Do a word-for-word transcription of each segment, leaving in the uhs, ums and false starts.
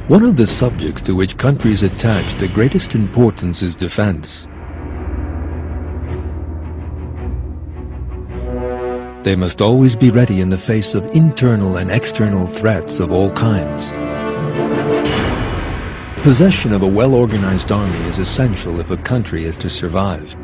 One of the subjects to which countries attach the greatest importance is defense. They must always be ready in the face of internal and external threats of all kinds. Possession of a well-organized army is essential if a country is to survive.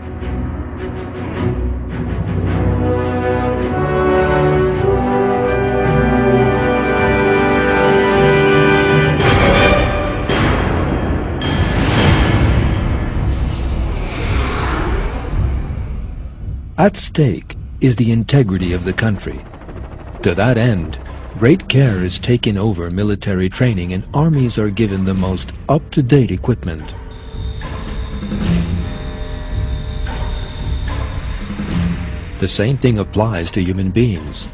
At stake is the integrity of the country. To that end, great care is taken over military training and armies are given the most up-to-date equipment. The same thing applies to human beings.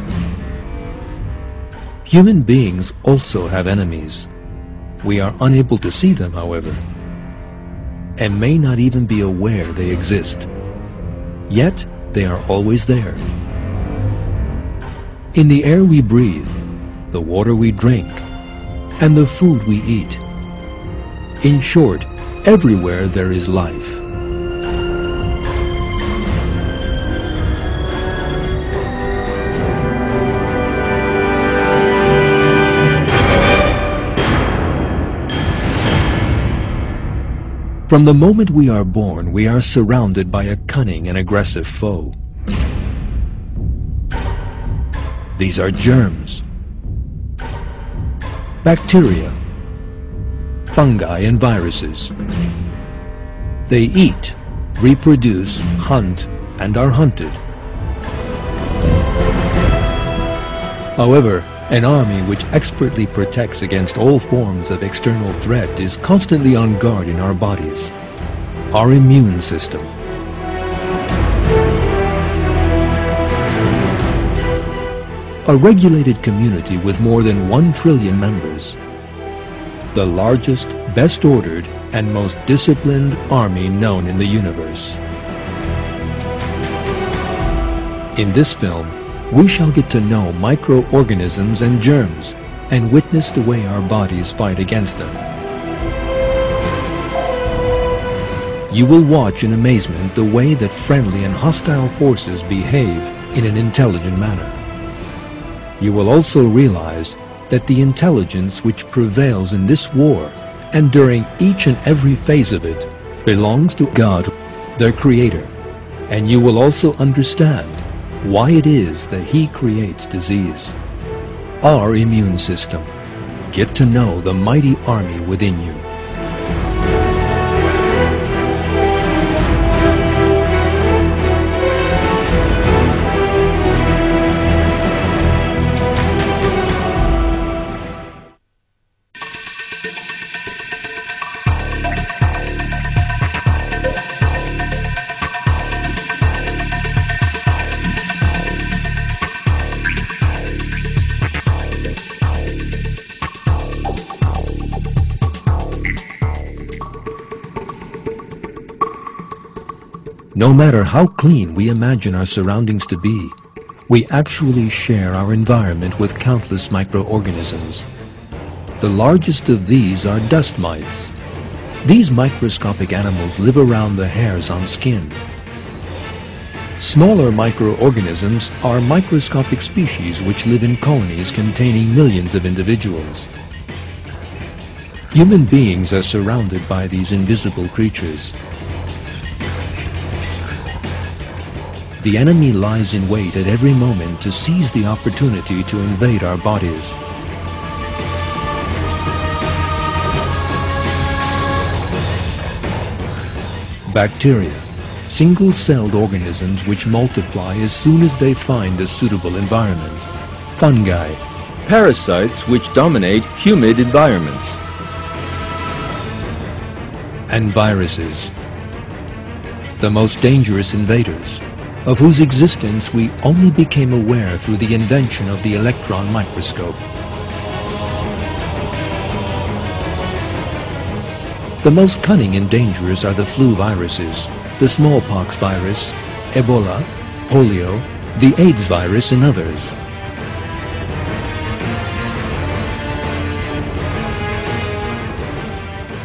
Human beings also have enemies. We are unable to see them, however, and may not even be aware they exist. Yet, they are always there. In the air we breathe, the water we drink, and the food we eat. In short, everywhere there is life. From the moment we are born, we are surrounded by a cunning and aggressive foe. These are germs, bacteria, fungi, and viruses. They eat, reproduce, hunt, and are hunted. However, an army which expertly protects against all forms of external threat is constantly on guard in our bodies, our immune system. A regulated community with more than one trillion members. The largest, best ordered, and most disciplined army known in the universe. In this film, we shall get to know microorganisms and germs and witness the way our bodies fight against them. You will watch in amazement the way that friendly and hostile forces behave in an intelligent manner. You will also realize that the intelligence which prevails in this war and during each and every phase of it belongs to God, their Creator, and you will also understand why it is that He creates disease. Our immune system. Get to know the mighty army within you. No matter how clean we imagine our surroundings to be, we actually share our environment with countless microorganisms. The largest of these are dust mites. These microscopic animals live around the hairs on skin. Smaller microorganisms are microscopic species which live in colonies containing millions of individuals. Human beings are surrounded by these invisible creatures. The enemy lies in wait at every moment to seize the opportunity to invade our bodies. Bacteria, single-celled organisms which multiply as soon as they find a suitable environment. Fungi, parasites which dominate humid environments. And viruses, the most dangerous invaders, of whose existence we only became aware through the invention of the electron microscope. The most cunning and dangerous are the flu viruses, the smallpox virus, Ebola, polio, the AIDS virus, and others.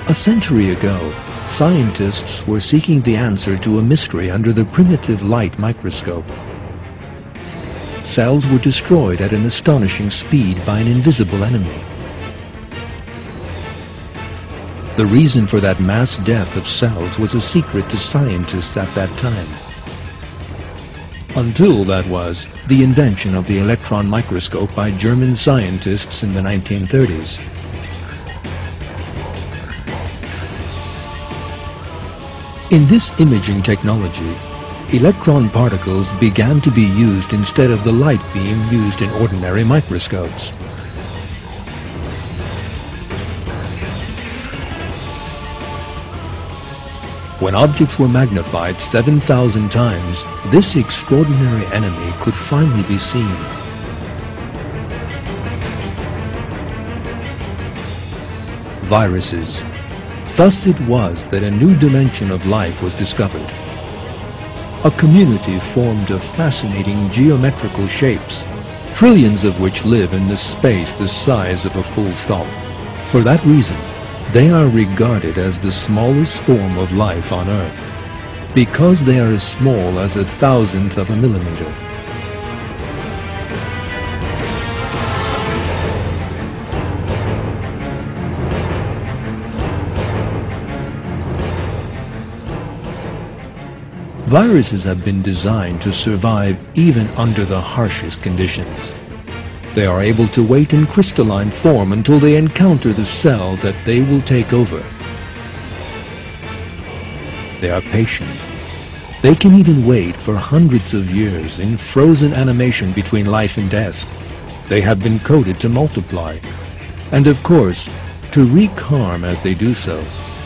A century ago, scientists were seeking the answer to a mystery under the primitive light microscope. Cells were destroyed at an astonishing speed by an invisible enemy. The reason for that mass death of cells was a secret to scientists at that time. Until that was the invention of the electron microscope by German scientists in the nineteen thirties. In this imaging technology, electron particles began to be used instead of the light beam used in ordinary microscopes. When objects were magnified seven thousand times, this extraordinary enemy could finally be seen. Viruses. Thus it was that a new dimension of life was discovered. A community formed of fascinating geometrical shapes, trillions of which live in the space the size of a full stop. For that reason, they are regarded as the smallest form of life on Earth, because they are as small as a thousandth of a millimeter. Viruses have been designed to survive even under the harshest conditions. They are able to wait in crystalline form until they encounter the cell that they will take over. They are patient. They can even wait for hundreds of years in frozen animation between life and death. They have been coded to multiply, and of course, to wreak harm as they do so.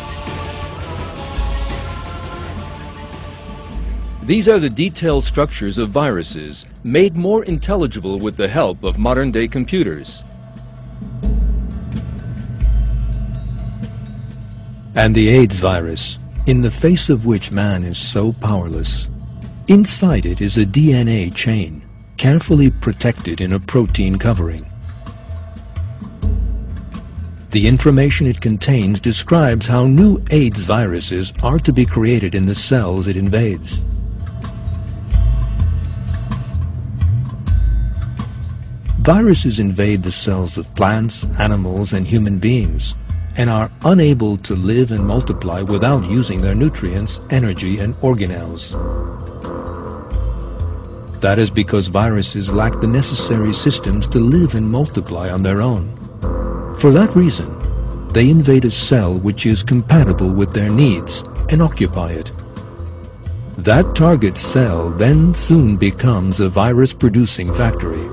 These are the detailed structures of viruses, made more intelligible with the help of modern-day computers. And the AIDS virus, in the face of which man is so powerless. Inside it is a D N A chain, carefully protected in a protein covering. The information it contains describes how new AIDS viruses are to be created in the cells it invades. Viruses invade the cells of plants, animals, and human beings, and are unable to live and multiply without using their nutrients, energy, and organelles. That is because viruses lack the necessary systems to live and multiply on their own. For that reason, they invade a cell which is compatible with their needs and occupy it. That target cell then soon becomes a virus-producing factory.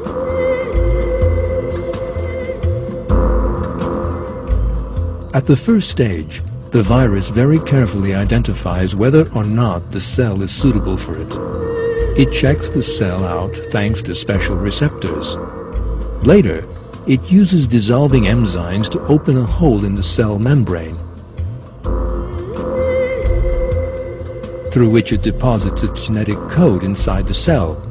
At the first stage, the virus very carefully identifies whether or not the cell is suitable for it. It checks the cell out thanks to special receptors. Later, it uses dissolving enzymes to open a hole in the cell membrane, through which it deposits its genetic code inside the cell.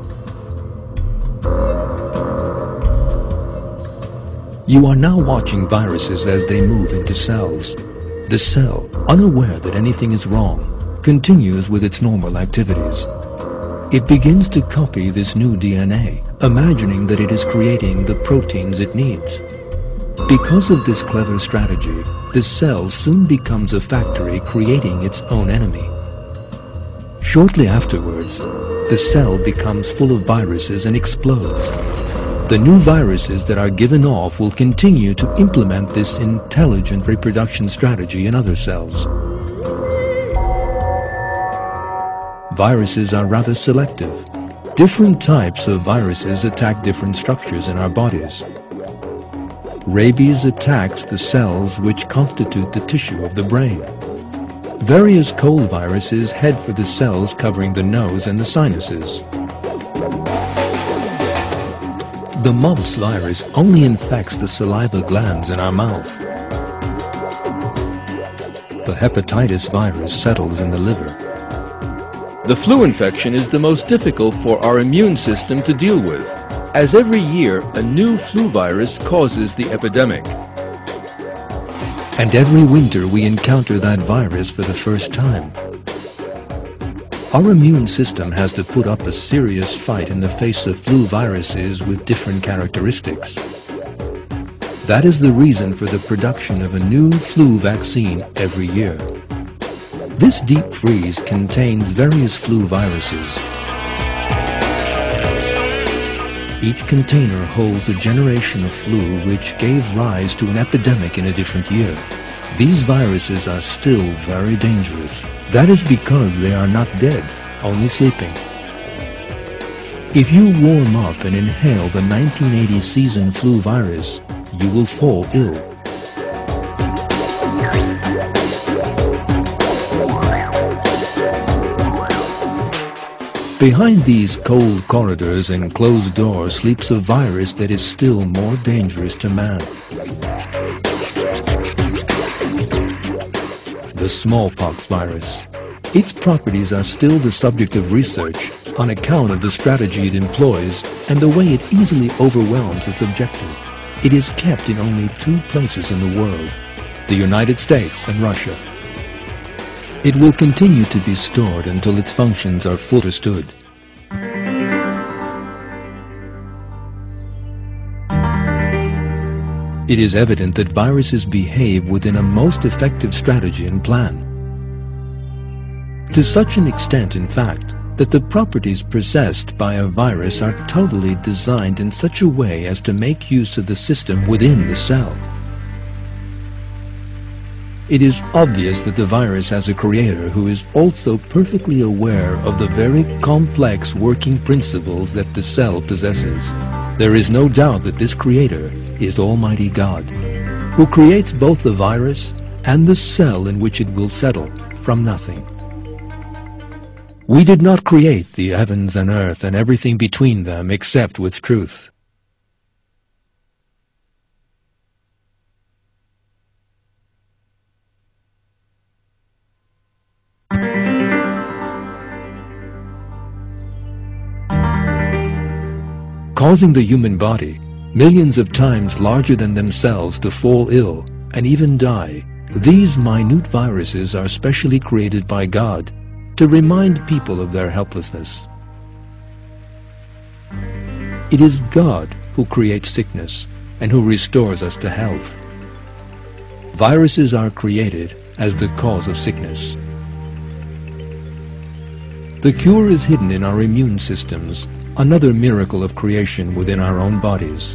You are now watching viruses as they move into cells. The cell, unaware that anything is wrong, continues with its normal activities. It begins to copy this new D N A, imagining that it is creating the proteins it needs. Because of this clever strategy, the cell soon becomes a factory creating its own enemy. Shortly afterwards, the cell becomes full of viruses and explodes. The new viruses that are given off will continue to implement this intelligent reproduction strategy in other cells. Viruses are rather selective. Different types of viruses attack different structures in our bodies. Rabies attacks the cells which constitute the tissue of the brain. Various cold viruses head for the cells covering the nose and the sinuses. The mumps virus only infects the saliva glands in our mouth. The hepatitis virus settles in the liver. The flu infection is the most difficult for our immune system to deal with, as every year a new flu virus causes the epidemic. And every winter we encounter that virus for the first time. Our immune system has to put up a serious fight in the face of flu viruses with different characteristics. That is the reason for the production of a new flu vaccine every year. This deep freeze contains various flu viruses. Each container holds a generation of flu which gave rise to an epidemic in a different year. These viruses are still very dangerous. That is because they are not dead, only sleeping. If you warm up and inhale the nineteen eighty season flu virus, you will fall ill. Behind these cold corridors and closed doors sleeps a virus that is still more dangerous to man. The smallpox virus. Its properties are still the subject of research on account of the strategy it employs and the way it easily overwhelms its objective. It is kept in only two places in the world, the United States and Russia. It will continue to be stored until its functions are fully understood. It is evident that viruses behave within a most effective strategy and plan. To such an extent, in fact, that the properties possessed by a virus are totally designed in such a way as to make use of the system within the cell. It is obvious that the virus has a creator who is also perfectly aware of the very complex working principles that the cell possesses. There is no doubt that this creator is Almighty God, who creates both the virus and the cell in which it will settle from nothing. We did not create the heavens and earth and everything between them except with truth. Causing the human body, millions of times larger than themselves, to fall ill and even die, these minute viruses are specially created by God to remind people of their helplessness. It is God who creates sickness and who restores us to health. Viruses are created as the cause of sickness. The cure is hidden in our immune systems, another miracle of creation within our own bodies.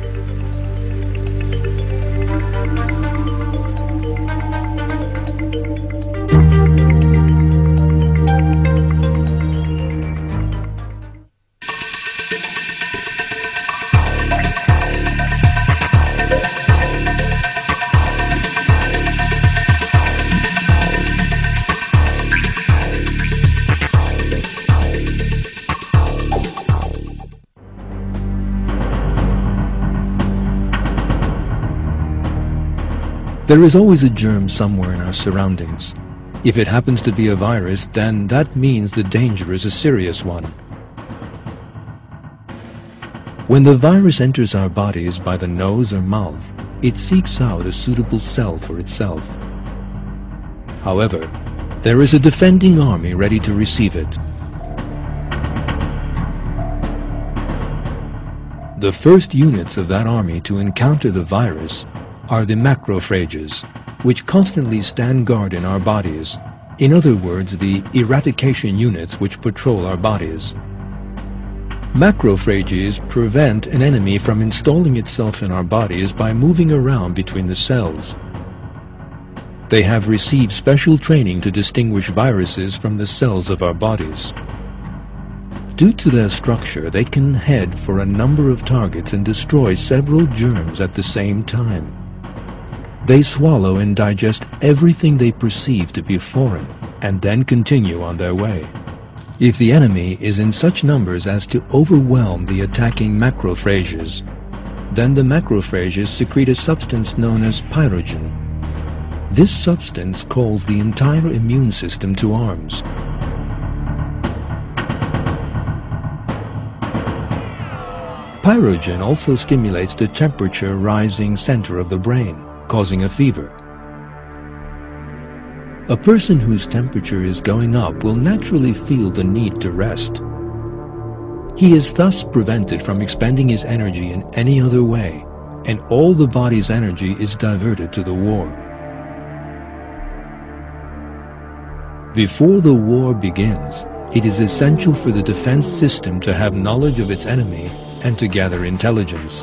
There is always a germ somewhere in our surroundings. If it happens to be a virus, then that means the danger is a serious one. When the virus enters our bodies by the nose or mouth, it seeks out a suitable cell for itself. However, there is a defending army ready to receive it. The first units of that army to encounter the virus are the macrophages, which constantly stand guard in our bodies. In other words, the eradication units which patrol our bodies. Macrophages prevent an enemy from installing itself in our bodies by moving around between the cells. They have received special training to distinguish viruses from the cells of our bodies. Due to their structure, they can head for a number of targets and destroy several germs at the same time. They swallow and digest everything they perceive to be foreign, and then continue on their way. If the enemy is in such numbers as to overwhelm the attacking macrophages, then the macrophages secrete a substance known as pyrogen. This substance calls the entire immune system to arms. Pyrogen also stimulates the temperature-rising center of the brain, causing a fever. A person whose temperature is going up will naturally feel the need to rest. He is thus prevented from expending his energy in any other way, and all the body's energy is diverted to the war. Before the war begins, it is essential for the defense system to have knowledge of its enemy and to gather intelligence.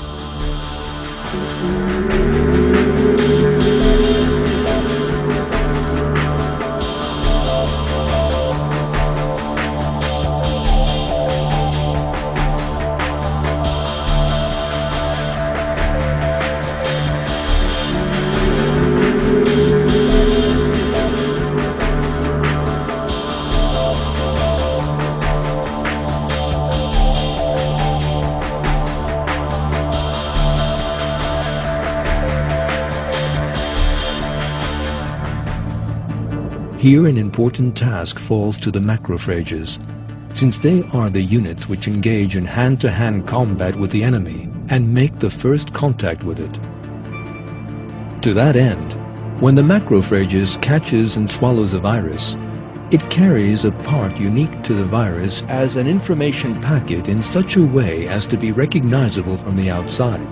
Here an important task falls to the macrophages, since they are the units which engage in hand-to-hand combat with the enemy and make the first contact with it. To that end, when the macrophages catches and swallows a virus, it carries a part unique to the virus as an information packet in such a way as to be recognizable from the outside.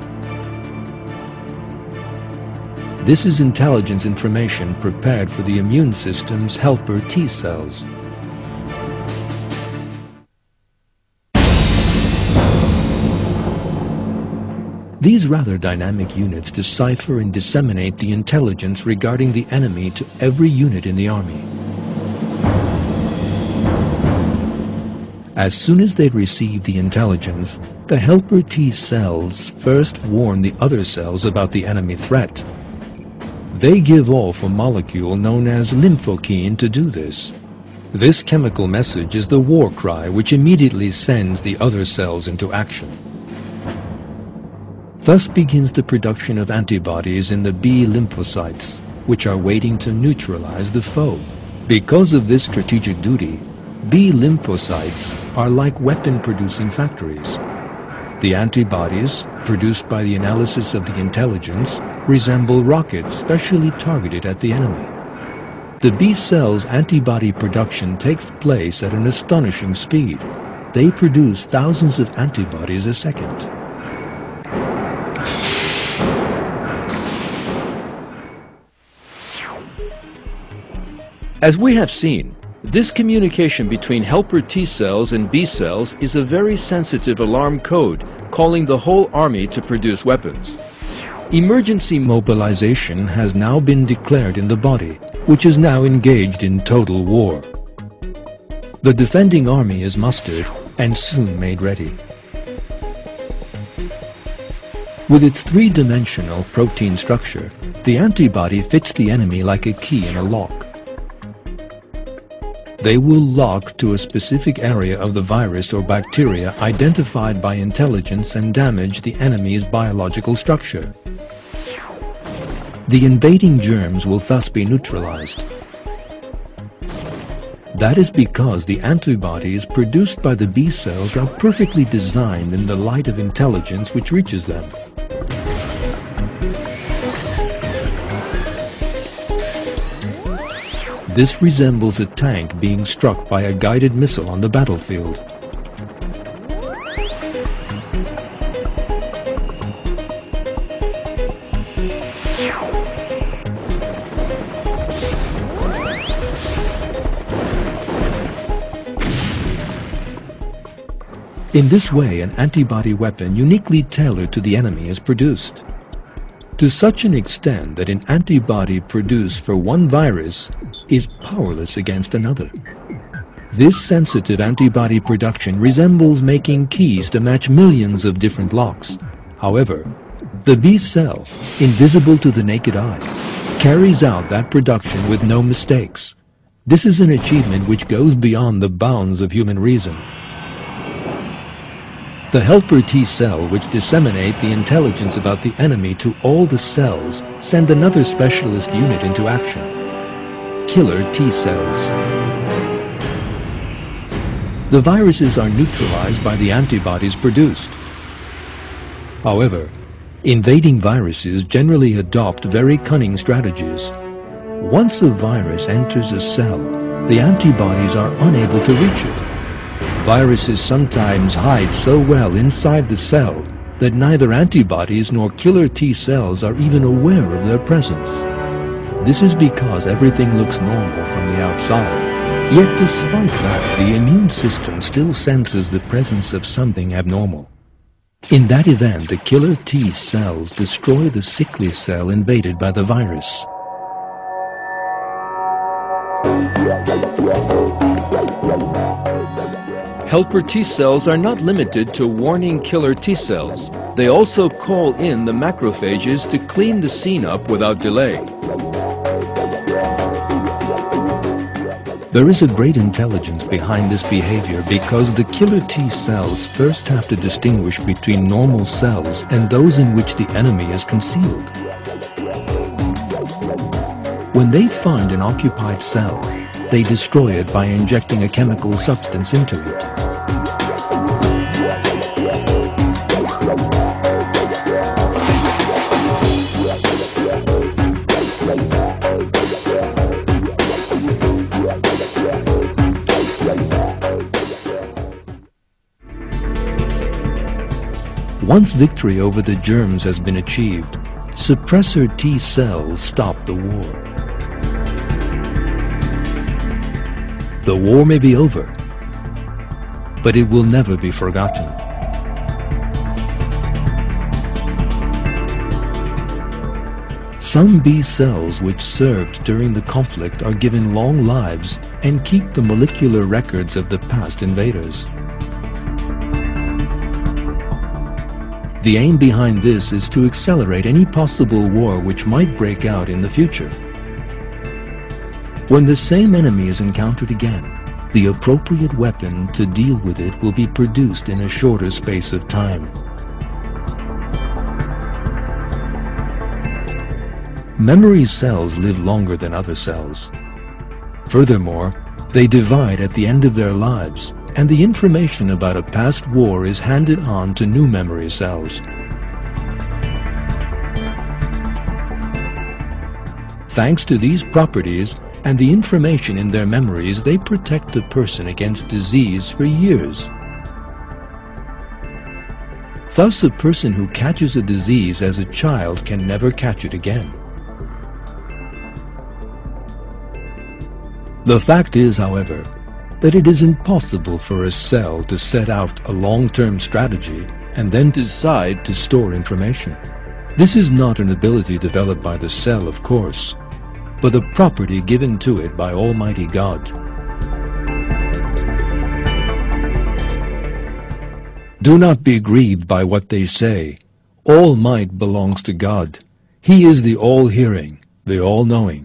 This is intelligence information prepared for the immune system's helper T cells. These rather dynamic units decipher and disseminate the intelligence regarding the enemy to every unit in the army. As soon as they receive the intelligence, the helper T cells first warn the other cells about the enemy threat. They give off a molecule known as lymphokine to do this. This chemical message is the war cry which immediately sends the other cells into action. Thus begins the production of antibodies in the B lymphocytes, which are waiting to neutralize the foe. Because of this strategic duty, B lymphocytes are like weapon-producing factories. The antibodies, produced by the analysis of the intelligence, resemble rockets specially targeted at the enemy. The B cells' antibody production takes place at an astonishing speed. They produce thousands of antibodies a second. As we have seen, this communication between helper T cells and B cells is a very sensitive alarm code, calling the whole army to produce weapons. Emergency mobilization has now been declared in the body, which is now engaged in total war. The defending army is mustered and soon made ready. With its three-dimensional protein structure, the antibody fits the enemy like a key in a lock. They will lock to a specific area of the virus or bacteria identified by intelligence and damage the enemy's biological structure. The invading germs will thus be neutralized. That is because the antibodies produced by the B cells are perfectly designed in the light of intelligence which reaches them. This resembles a tank being struck by a guided missile on the battlefield. In this way, an antibody weapon uniquely tailored to the enemy is produced, to such an extent that an antibody produced for one virus is powerless against another. This sensitive antibody production resembles making keys to match millions of different locks. However, the B cell, invisible to the naked eye, carries out that production with no mistakes. This is an achievement which goes beyond the bounds of human reason. The helper T cell, which disseminate the intelligence about the enemy to all the cells, send another specialist unit into action: killer T cells. The viruses are neutralized by the antibodies produced. However, invading viruses generally adopt very cunning strategies. Once a virus enters a cell, the antibodies are unable to reach it. Viruses sometimes hide so well inside the cell that neither antibodies nor killer T cells are even aware of their presence. This is because everything looks normal from the outside. Yet despite that, the immune system still senses the presence of something abnormal. In that event, the killer T cells destroy the sickly cell invaded by the virus. Helper T cells are not limited to warning killer T cells. They also call in the macrophages to clean the scene up without delay. There is a great intelligence behind this behavior because the killer T cells first have to distinguish between normal cells and those in which the enemy is concealed. When they find an occupied cell, they destroy it by injecting a chemical substance into it. Once victory over the germs has been achieved, suppressor T cells stop the war. The war may be over, but it will never be forgotten. Some B cells which served during the conflict are given long lives and keep the molecular records of the past invaders. The aim behind this is to accelerate any possible war which might break out in the future. When the same enemy is encountered again, the appropriate weapon to deal with it will be produced in a shorter space of time. Memory cells live longer than other cells. Furthermore, they divide at the end of their lives, and the information about a past war is handed on to new memory cells. Thanks to these properties and the information in their memories, they protect the person against disease for years. Thus, a person who catches a disease as a child can never catch it again. The fact is, however, that it is impossible for a cell to set out a long-term strategy and then decide to store information. This is not an ability developed by the cell, of course, but a property given to it by Almighty God. Do not be grieved by what they say. All might belongs to God. He is the all-hearing, the all-knowing.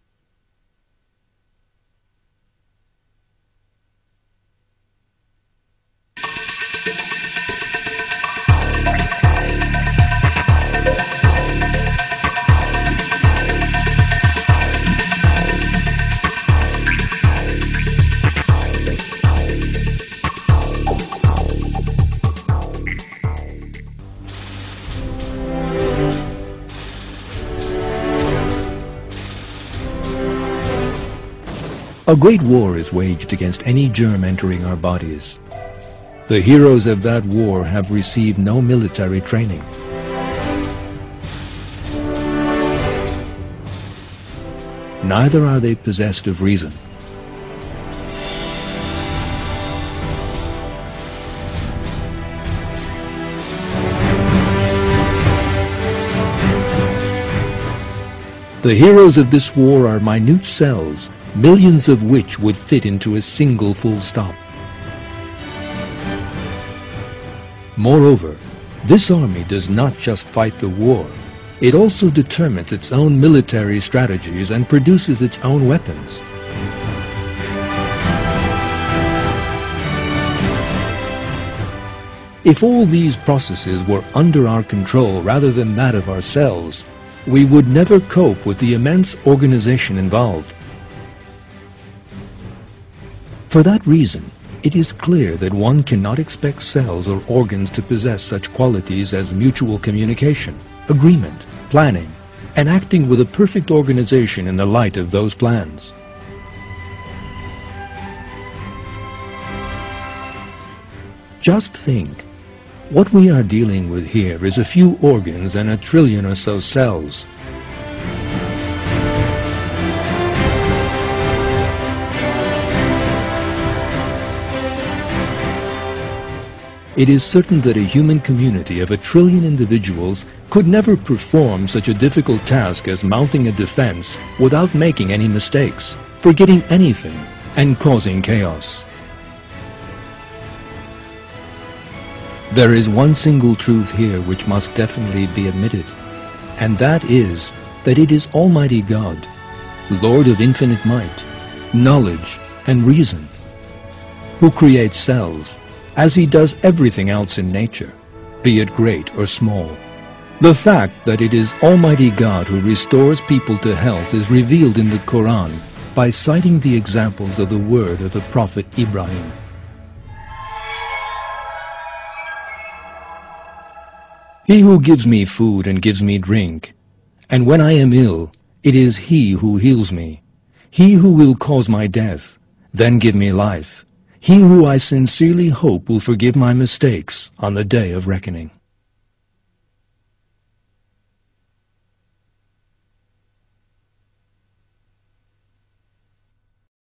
A great war is waged against any germ entering our bodies. The heroes of that war have received no military training. Neither are they possessed of reason. The heroes of this war are minute cells, millions of which would fit into a single full stop. Moreover, this army does not just fight the war, it also determines its own military strategies and produces its own weapons. If all these processes were under our control rather than that of ourselves, we would never cope with the immense organization involved. For that reason, it is clear that one cannot expect cells or organs to possess such qualities as mutual communication, agreement, planning, and acting with a perfect organization in the light of those plans. Just think, what we are dealing with here is a few organs and a trillion or so cells. It is certain that a human community of a trillion individuals could never perform such a difficult task as mounting a defense without making any mistakes, forgetting anything, and causing chaos. There is one single truth here which must definitely be admitted, and that is that it is Almighty God, Lord of infinite might, knowledge, and reason, who creates cells, as he does everything else in nature, be it great or small. The fact that it is Almighty God who restores people to health is revealed in the Quran by citing the examples of the word of the Prophet Ibrahim. He who gives me food and gives me drink, and when I am ill, it is he who heals me. He who will cause my death, then give me life. He who I sincerely hope will forgive my mistakes on the day of reckoning.